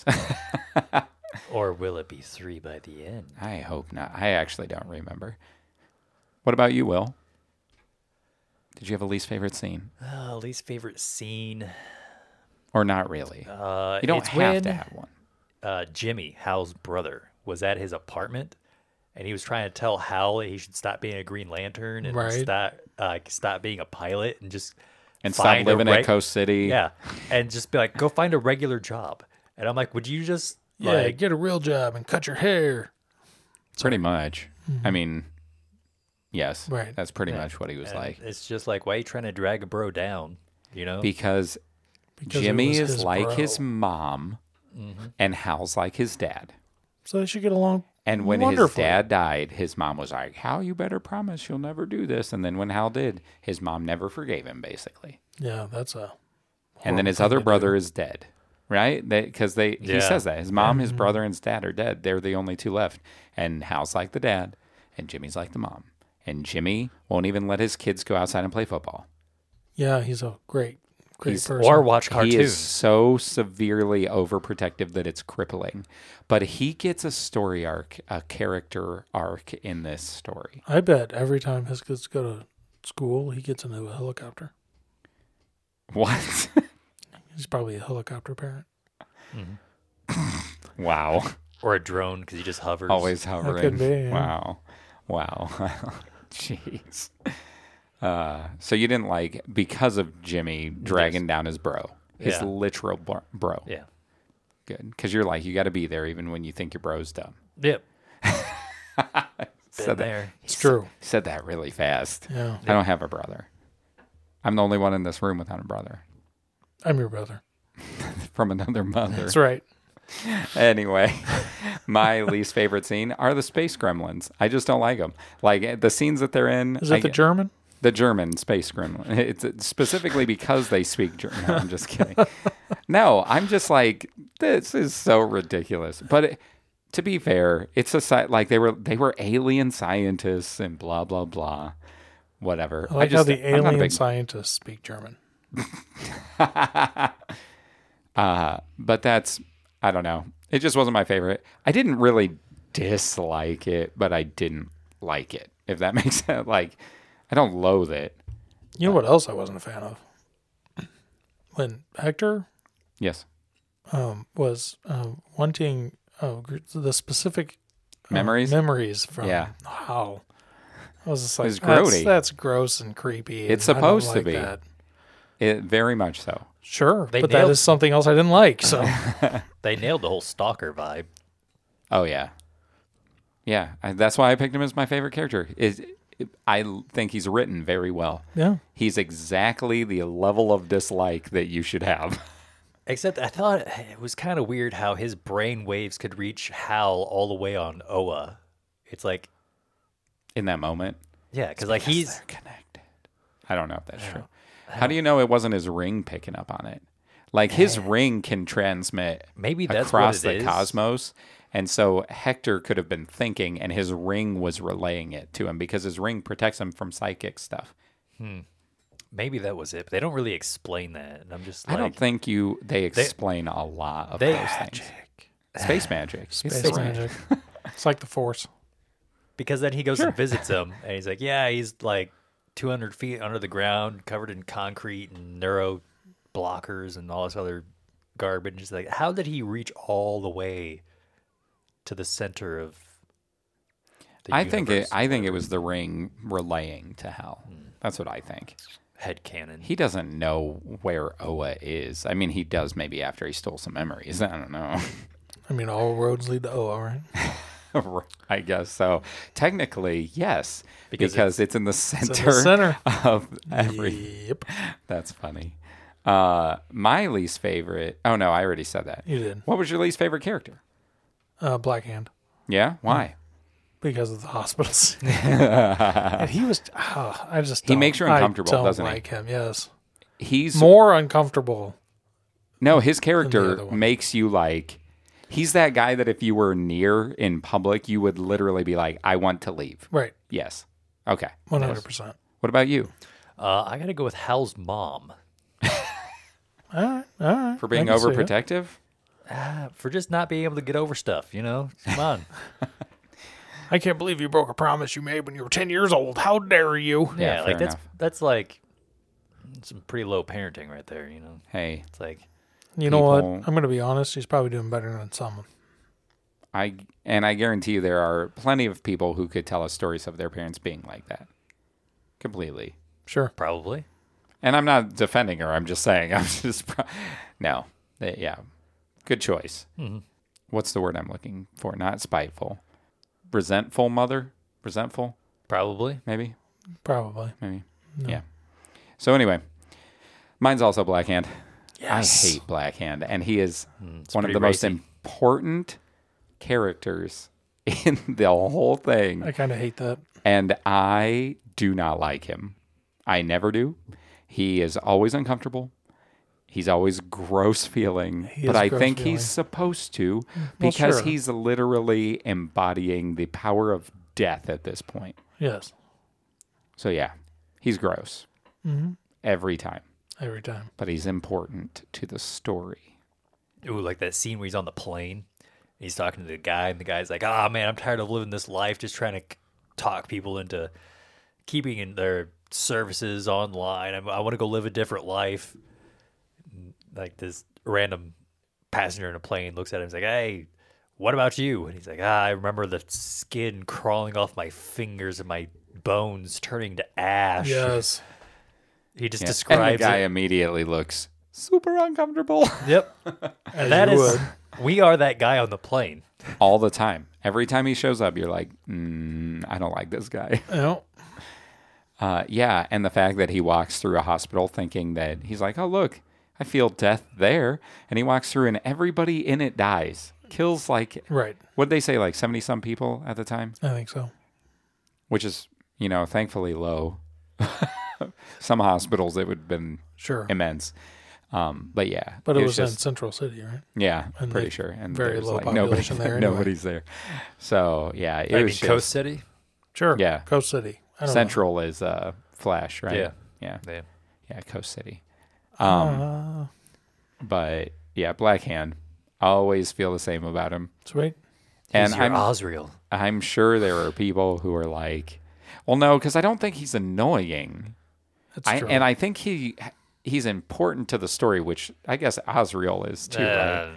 Or will it be three by the end? I hope not. I actually don't remember. What about you, Will? Did you have a least favorite scene? Uh, least favorite scene. Or not really? Uh, You don't it's have when, to have one. Uh, Jimmy, Hal's brother, was at his apartment, and he was trying to tell Hal that he should stop being a Green Lantern and Right. stop uh, stop being a pilot and just And stop find a living reg- at Coast City. Yeah, and just be like, go find a regular job. And I'm like, would you just Yeah, like get a real job and cut your hair. Pretty much. I mean, yes. Right. That's pretty Yeah. much what he was and like. It's just like, why are you trying to drag a bro down? You know? Because Because it Jimmy was is his like bro. his mom, and Hal's like his dad. So they should get along. And when his wonderfully. dad died, his mom was like, Hal, you better promise you'll never do this. And then when Hal did, his mom never forgave him, basically. Yeah, that's a. And then his thing other to brother do. is dead, right? Because they, he Yeah. says that. His mom, his brother, and his dad are dead. They're the only two left. And Hal's like the dad, and Jimmy's like the mom. And Jimmy won't even let his kids go outside and play football. Yeah, he's a great, great He's- person. or watch cartoons. He is so severely overprotective that it's crippling. But he gets a story arc, a character arc in this story. I bet every time his kids go to school, he gets into a helicopter. What? He's probably a helicopter parent. Wow. or a drone because he just hovers. Always hovering. could be, yeah. Wow. Wow. Jeez. Uh, so you didn't like, because of Jimmy dragging down his bro, his Yeah. literal bro. bro. Yeah. Good. Because you're like, you got to be there even when you think your bro's dumb. Yep. Said Been that, there. It's true. said that really fast. Yeah. I don't have a brother. I'm the only one in this room without a brother I'm your brother. from another mother. That's right. Anyway, my least favorite scene are the space gremlins. I just don't like them. Like the scenes that they're in. Is I it the get- German? The German space gremlin. It's it's specifically because they speak German. No, I'm just kidding. No, I'm just like, this is so ridiculous. But it, to be fair, it's a sci- like they were they were alien scientists and blah blah blah, whatever. I like just how the I'm not a alien big- scientists speak German. uh, but that's I don't know. It just wasn't my favorite. I didn't really dislike it, but I didn't like it. If that makes sense. Like I don't loathe it. You know what else I wasn't a fan of? When Hector Yes. um, was uh, wanting uh, gr- the specific uh, Memories? memories from Yeah. Hal. I was just like, It's that's, grody. that's gross and creepy. and It's I don't supposed to like be. That. It very much so. Sure, They but that nailed- is something else I didn't like. So They nailed the whole stalker vibe. Oh yeah, yeah. I, that's why I picked him as my favorite character. Is I think he's written very well. yeah, He's exactly the level of dislike that you should have. Except I thought it was kind of weird how his brain waves could reach Hal all the way on Oa. It's like, In that moment, yeah, because like he's they're connected. I don't know if that's true. How do you know it wasn't his ring picking up on it? Like his ring can transmit Maybe that's across what it the is. cosmos. And so Hector could have been thinking, and his ring was relaying it to him because his ring protects him from psychic stuff. Maybe that was it, but they don't really explain that. And I'm just like, I don't think you they explain a lot of they- those things. Space magic. It's Space space magic. It's like the Force. because then he goes and visits him, and he's like, yeah, he's like two hundred feet under the ground, covered in concrete and neuro blockers and all this other garbage. It's like, how did he reach all the way to the center of the I think it. universe? I think it was the ring relaying to Hal. Hmm. That's what I think. Head cannon. He doesn't know where Oa is. I mean, he does maybe after he stole some memories. I don't know. I mean, all roads lead to Oa, right? I guess so. Technically, yes, Because because, it's, in the center, in the center. of every. Yep. That's funny. Uh, my least favorite. Oh no, I already said that. You did. What was your least favorite character? Uh, Black Hand. Yeah, why? Because of the hospitals. And he was, oh, I just He don't- makes you uncomfortable, I don't doesn't he? like him, yes. He's More uncomfortable. no, his other character one. makes you like. He's that guy that if you were near in public, you would literally be like, "I want to leave." Right. Yes. Okay. one hundred percent. What about you? Uh, I got to go with Hal's mom. All right. All right. For being I can see it. overprotective? Uh, for just not being able to get over stuff, you know? Come on. I can't believe you broke a promise you made when you were ten years old. How dare you? Yeah, yeah, fair like that's enough. that's like some pretty low parenting right there, you know? Hey, It's like, You know what? People- I'm going to be honest. He's probably doing better than someone. I and I guarantee you there are plenty of people who could tell us stories of their parents being like that. Completely. Sure. probably. And I'm not defending her. I'm just saying. I'm just pro- no. Eh, Yeah. Good choice. Mhm. What's the word I'm looking for? Not spiteful. Resentful mother. Resentful. Probably. Maybe. Probably. Maybe. No. Yeah. So anyway, mine's also Black Hand. Yes. I hate Black Hand, and he is It's one of pretty the most racy. important characters in the whole thing. I kind of hate that. And I do not like him. I never do. He is always uncomfortable. He's always gross feeling. He but is I gross think feeling. he's supposed to Well, because sure. he's literally embodying the power of death at this point. Yes. So yeah, he's gross Mm-hmm. every time. Every time. But he's important to the story. Ooh, like that scene where he's on the plane. He's talking to the guy, and the guy's like, "Ah, man, I'm tired of living this life, just trying to c- talk people into keeping in their services online. I, I want to go live a different life." And, like this random passenger in a plane looks at him, and is like, "Hey, what about you?" And he's like, "Ah, I remember the skin crawling off my fingers and my bones turning to ash." Yes. He just Yeah. describes and the guy it. immediately looks super uncomfortable Yep. As That you is, would. we are that guy on the plane. all the time. Every time he shows up, you're like, mm, I don't like this guy. You know, Uh, yeah, and the fact that he walks through a hospital thinking that he's like, oh, look, I feel death there. And he walks through and everybody in it dies. Kills like, right. what'd they say, like seventy-some people at the time? I think so. Which is, you know, thankfully low. Some hospitals, it would have been Sure. immense. Um, but yeah. But it was, in just, Central City, right? yeah, and pretty like sure. And very there's, low like, nobody, population there anyway. Nobody's there. So yeah, it I mean, was just, Coast City. Sure. Yeah. Coast City. I don't Central is uh, Flash, right? Yeah. Yeah. Yeah. Yeah, Coast City. know. Um, Uh, but yeah, Black Hand. I always feel the same about him. sweet. And He's your I'm Osriel. I'm sure there are people who are like, well, no, because I don't think he's annoying. That's I, true. and I think he he's important to the story, which I guess Osriel is too, right?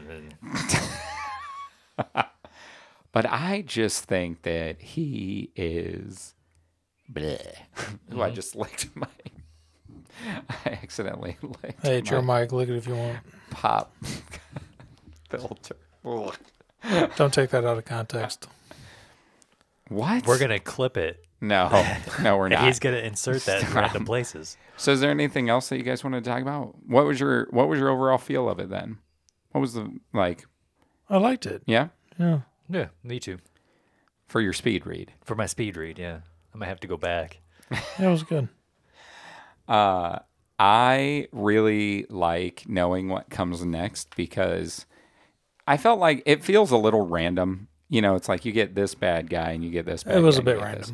Uh, But I just think that he is. Bleh. Ooh, I just licked my. I accidentally licked hey, it's my your mic. Lick it if you want. pop filter. Ugh. Don't take that out of context. What? We're gonna clip it. No, no, we're And not. he's gonna insert that in random places. So, is there anything else that you guys wanted to talk about? What was your What was your overall feel of it then? What was the like? I liked it. Yeah, Yeah. Yeah, me too. for your speed read. For my speed read, yeah, I might have to go back. It was good. Uh, I really like knowing what comes next because I felt like it feels a little random. You know, it's like you get this bad guy and you get this bad It was guy a bit and you get random. this.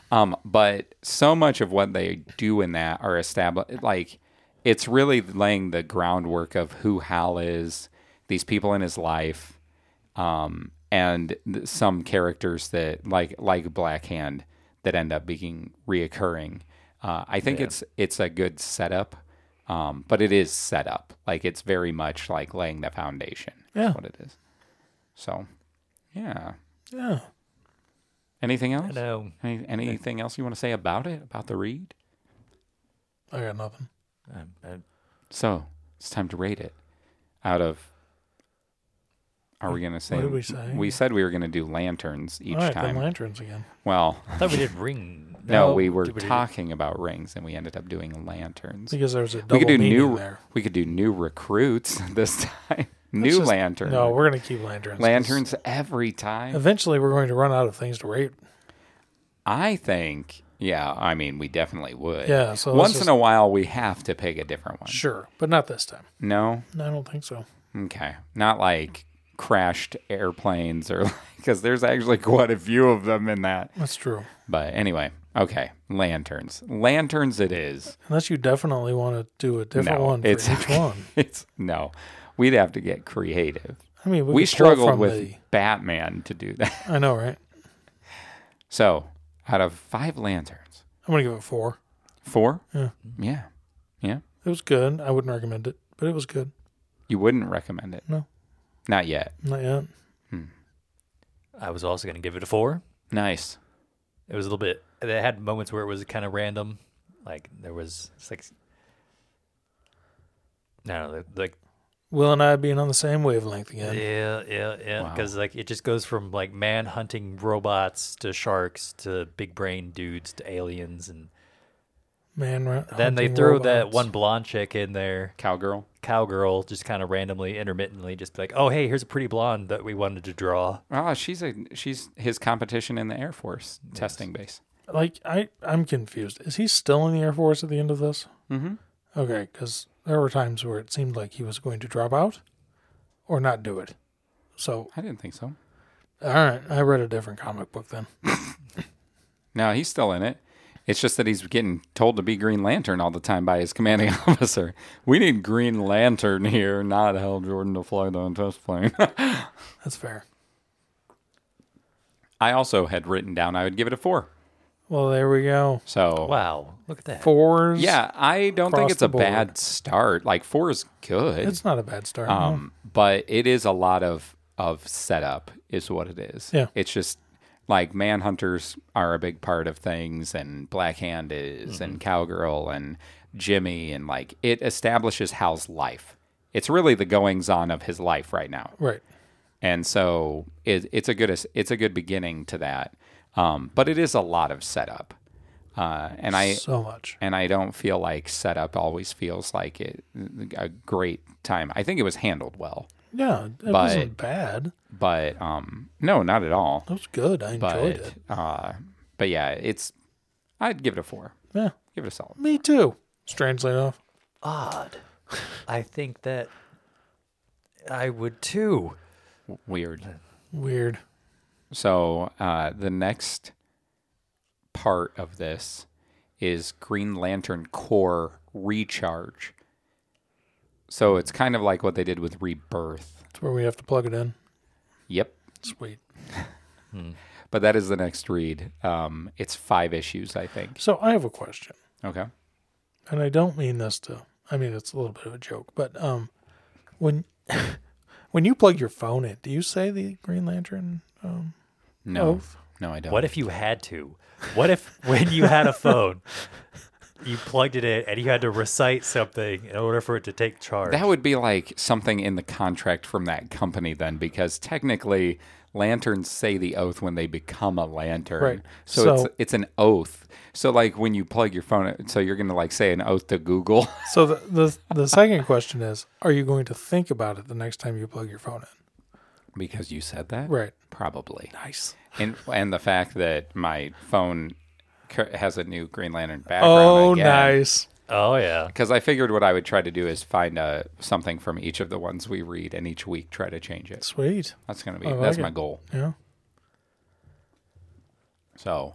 Um, but so much of what they do in that are established, like it's really laying the groundwork of who Hal is, these people in his life, um, and th- some characters that like like Black Hand that end up being reoccurring. Uh, I think Yeah. it's it's a good setup, um, but it is set up. Like it's very much like laying the foundation. Yeah. Is what it is. So, yeah. Yeah. Anything I else? know. Any, anything else you want to say about it? About the read? I got nothing. Um, uh, So it's time to rate it. Out of, are we going to say? What did we say? We said we were going to do lanterns each All right, time. then lanterns again. Well, I thought we did ring. no, we were did we do- talking about rings, and we ended up doing lanterns. Because there was a double We could do meaning new. there. We could do new recruits this time. New just- lantern. No, we're going to keep lanterns. 'cause lanterns every time. Eventually, we're going to run out of things to rate. I think. Yeah, I mean, we definitely would. Yeah, so let's once just- in a while, we have to pick a different one. Sure, but not this time. No. No, I don't think so. Okay. Not like crashed airplanes or because there's actually quite a few of them in that. That's true. But anyway, okay. Lanterns. Lanterns it is. Unless you definitely want to do a different No, one for it's- each one. It's no. We'd have to get creative. I mean, we, We, could pull struggled from with the- Batman to do that. I know, right? So, out of five lanterns, I'm going to give it four. four? Yeah. Yeah. Yeah. It was good. I wouldn't recommend it, but it was good. You wouldn't recommend it? No. Not yet. Not yet. I was also going to give it a four. Nice. It was a little bit. It had moments where it was kind of random. Like there was it's like, no, like Will and I being on the same wavelength again. yeah, yeah, yeah. Wow. Because like it just goes from like man hunting robots to sharks to big brain dudes to aliens, and Man, ra- then they hunting throw that robots. one blonde chick in there, Cowgirl. cowgirl, just kind of randomly, intermittently, just be like, oh hey, here's a pretty blonde that we wanted to draw. Oh, she's a she's his competition in the Air Force testing base. Like, I, I'm confused. Is he still in the Air Force at the end of this? Mm-hmm. Okay, because there were times where it seemed like he was going to drop out or not do it. So, I didn't think so. all right, I read a different comic book then. No, he's still in it. It's just that he's getting told to be Green Lantern all the time by his commanding officer. We need Green Lantern here, not Hal Jordan to fly the test plane. That's fair. I also had written down I would give it a four. Well, there we go. So Wow, look at that. Fours. yeah, I don't think Across it's the a board. bad start. Like four is good. It's not a bad start. no. Um, but it is a lot of of setup, is what it is. Yeah. It's just like Manhunters are a big part of things, and Black Hand is, and Cowgirl, and Jimmy, and like it establishes Hal's life. It's really the goings on of his life right now, Right. and so it, it's a good it's a good beginning to that. Um, but it is a lot of setup, uh, and I So much. and I don't feel like setup always feels like it a great time. I think it was handled well. Yeah, it But- wasn't bad. But um, no, not at all. It was good. I enjoyed But it. uh, but yeah, it's. I'd give it a four. Yeah, Give it a solid. me too. Strangely enough. Odd. I think that I would too. Weird. Weird. So uh, the next part of this is Green Lantern Core Recharge. So it's kind of like what they did with Rebirth. That's where we have to plug it in. Yep. Sweet. But that is the next read. Um, it's five issues, I think. So I have a question, Okay. and I don't mean this to. I mean it's a little bit of a joke, but um, when when you plug your phone in, do you say the Green Lantern um, No. oath? No, I don't. What if you had to? What if when you had a phone, you plugged it in and you had to recite something in order for it to take charge? That would be like something in the contract from that company then, because technically lanterns say the oath when they become a lantern. Right. So, So- it's it's an oath. So like when you plug your phone, so you're going to like say an oath to Google. So the, the the second question is: are you going to think about it the next time you plug your phone in? Because you said that? Right. Probably. Nice. And and the fact that my phone cur- has a new Green Lantern background. Oh, again, nice. oh yeah. Because I figured what I would try to do is find uh, something from each of the ones we read, and each week try to change it. Sweet. That's gonna be I like that's it. my goal. Yeah. So,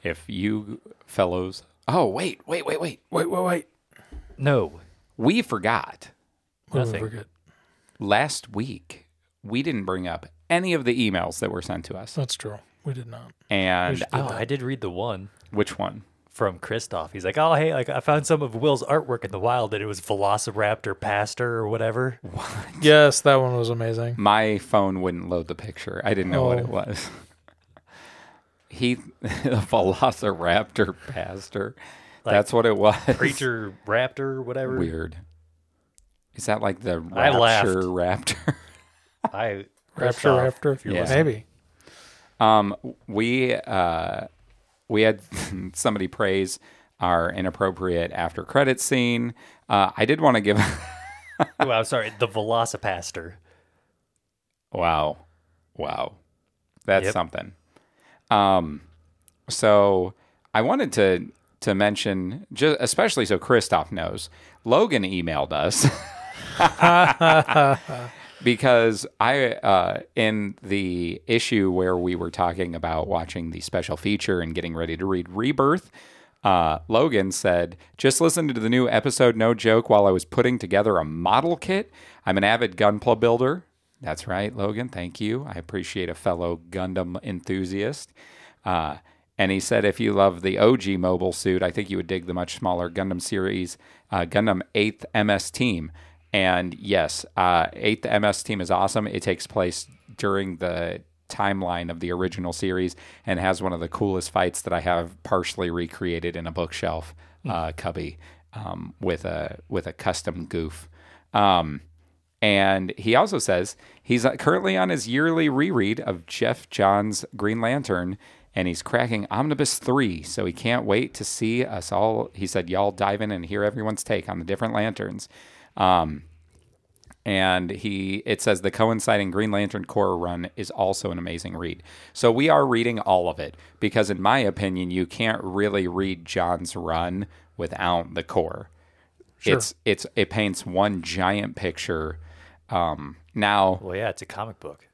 if you fellows. Oh, wait, wait, wait, wait. Wait, wait, wait. No. We forgot. What did we Nothing. forget? Last week, we didn't bring up any of the emails that were sent to us. That's true. We did not. And should- Oh, I did read the one which one? from Christoph. He's like, oh, hey, like I found some of Will's artwork in the wild and it was Velociraptor Pastor or whatever. Yes, that one was amazing. My phone wouldn't load the picture. I didn't know what it Oh. was. He, the Velociraptor pastor. Like That's what it was. Preacher Raptor, whatever. Weird. Is that like the I laughed. Rapture Raptor? I Rapture, Christoph, Raptor. if you're Yeah. listening. Maybe. Um, we uh, we had somebody praise our inappropriate after credits scene. Uh, I did want to give. Oh, I'm sorry, the Velocipaster. Wow, wow, that's Yep. something. Um, so I wanted to to mention, just especially so Christoph knows, Logan emailed us. Because I, uh, in the issue where we were talking about watching the special feature and getting ready to read Rebirth, uh, Logan said, just listened to the new episode, no joke, while I was putting together a model kit. I'm an avid Gunpla builder. That's right, Logan. Thank you. I appreciate a fellow Gundam enthusiast. Uh, and he said, if you love the O G mobile suit, I think you would dig the much smaller Gundam series, uh, Gundam eighth M S Team. And yes, uh, eighth M S Team is awesome. It takes place during the timeline of the original series and has one of the coolest fights that I have partially recreated in a bookshelf uh, cubby um, with a with a custom goof. Um, and he also says he's currently on his yearly reread of Jeff Johns' Green Lantern, and he's cracking Omnibus three, so he can't wait to see us all. He said, y'all dive in and hear everyone's take on the different lanterns. Um, and he, it says the coinciding Green Lantern Corps run is also an amazing read. So we are reading all of it because in my opinion, you can't really read John's run without the Corps. Sure. It's, it's, it paints one giant picture. Um, now, Well, yeah, it's a comic book.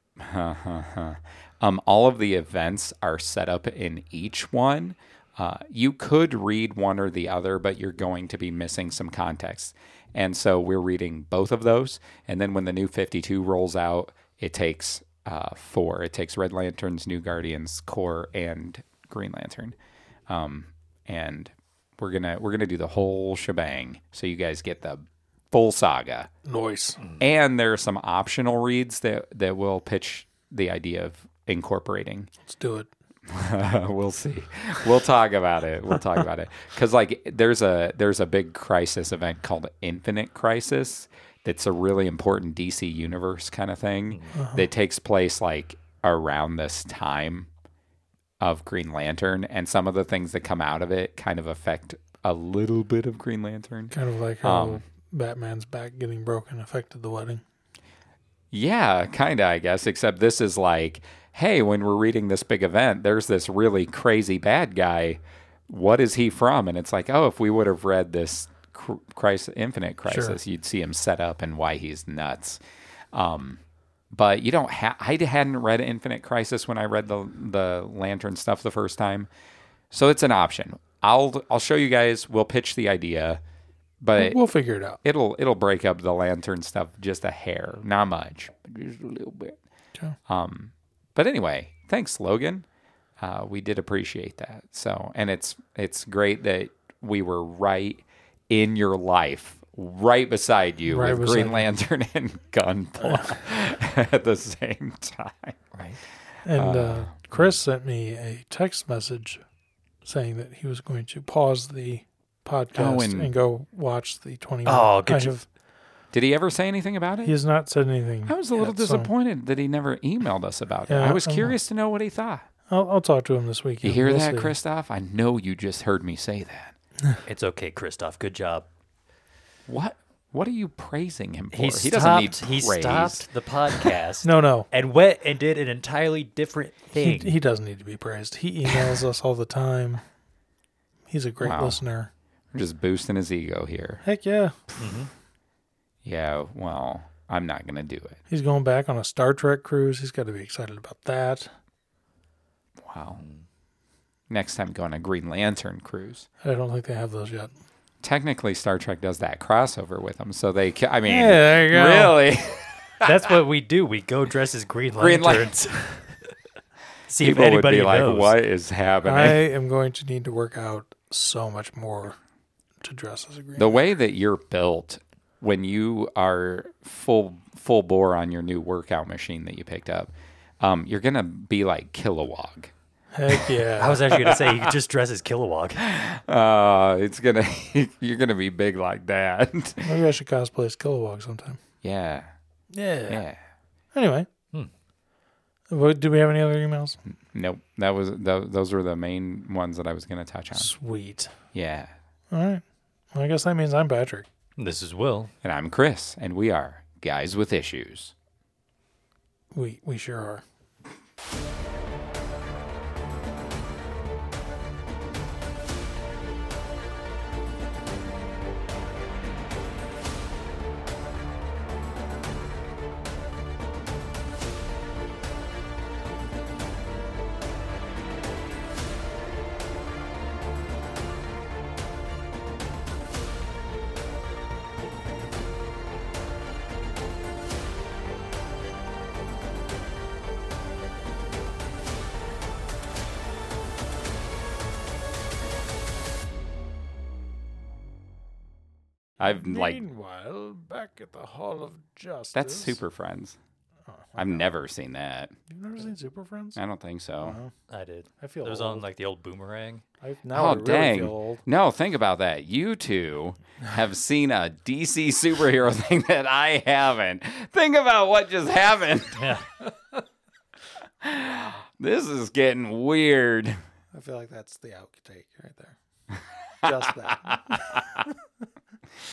um, all of the events are set up in each one. Uh, you could read one or the other, but you're going to be missing some context. And so we're reading both of those. And then when the new fifty-two rolls out, it takes uh, four. It takes Red Lanterns, New Guardians, Corps, and Green Lantern. Um, and we're gonna we're gonna do the whole shebang, so you guys get the full saga. Noise. And there are some optional reads that that will pitch the idea of incorporating. Let's do it. We'll see. We'll talk about it. We'll talk about it because like there's a there's a big crisis event called Infinite Crisis. That's a really important D C universe kind of thing that takes place like around this time of Green Lantern, and some of the things that come out of it kind of affect a little bit of Green Lantern. Kind of like how Um, Batman's back getting broken affected the wedding. Yeah, kind of, I guess, except this is like, hey, when we're reading this big event, there's this really crazy bad guy. What is he from? And it's like, oh, if we would have read this cr- crisis, Infinite Crisis, Sure. you'd see him set up and why he's nuts. Um, but you don't have, I hadn't read Infinite Crisis when I read the the Lantern stuff the first time. So it's an option. I'll I'll show you guys, we'll pitch the idea, but We'll figure it out. it'll it'll break up the Lantern stuff just a hair, not much, but just a little bit. Okay. Um, but anyway, thanks, Logan. Uh, we did appreciate that. So, and it's it's great that we were right in your life, right beside you, Right with beside Green me. Lantern and Gunpla at the same time. Right. And uh, Chris sent me a text message saying that he was going to pause the podcast Oh, and, and- go watch the twenty. Oh, good I jo- have, Did he ever say anything about it? he has not said anything. I was a little yet, so disappointed that he never emailed us about it. Yeah, I was I know. curious to know what he thought. I'll, I'll talk to him this week. You hear We'll that, see. Christoph? I know you just heard me say that. It's okay, Christoph. Good job. What? What are you praising him for? He, he stopped, doesn't need he praise. stopped the podcast No, no. and went and did an entirely different He, thing. he doesn't need to be praised. He emails us all the time. He's a great Wow. listener. We're just boosting his ego here. Heck yeah. Yeah, well, I'm not going to do it. He's going back on a Star Trek cruise. He's got to be excited about that. Wow. next time go on a Green Lantern cruise. I don't think they have those yet. Technically, Star Trek does that crossover with them, so they. Ca- I mean, Yeah, there you go. really, That's what we do. We go dress as Green Green Lan- Lanterns. See people if would anybody be like, knows. "What is happening?" I am going to need to work out so much more to dress as a green. The way that you're built, when you are full full bore on your new workout machine that you picked up, um, you're gonna be like Kilowog. Heck yeah. I was actually going to say you could just dress as Kilowog. Uh, it's gonna you're gonna be big like that. Maybe I should cosplay as Kilowog sometime. yeah, Yeah. yeah. Anyway. Hmm. What, do we have any other emails? Nope. That was th- those were the main ones that I was gonna touch on. Sweet. Yeah. All right. Well, I guess that means I'm Patrick. This is Will. And I'm Chris, and we are Guys with Issues. We we sure are. I've like Meanwhile, back at the Hall of Justice. that's Super Friends. Oh, I've never seen that. You've never seen Super Friends? I don't think so. Oh, I did. I feel It was old. on like the old Boomerang. I, now Oh I really dang! feel old. No, think about that. You two have seen a D C superhero thing that I haven't. Think about what just happened. Yeah. This is getting weird. I feel like that's the outtake right there. Just that.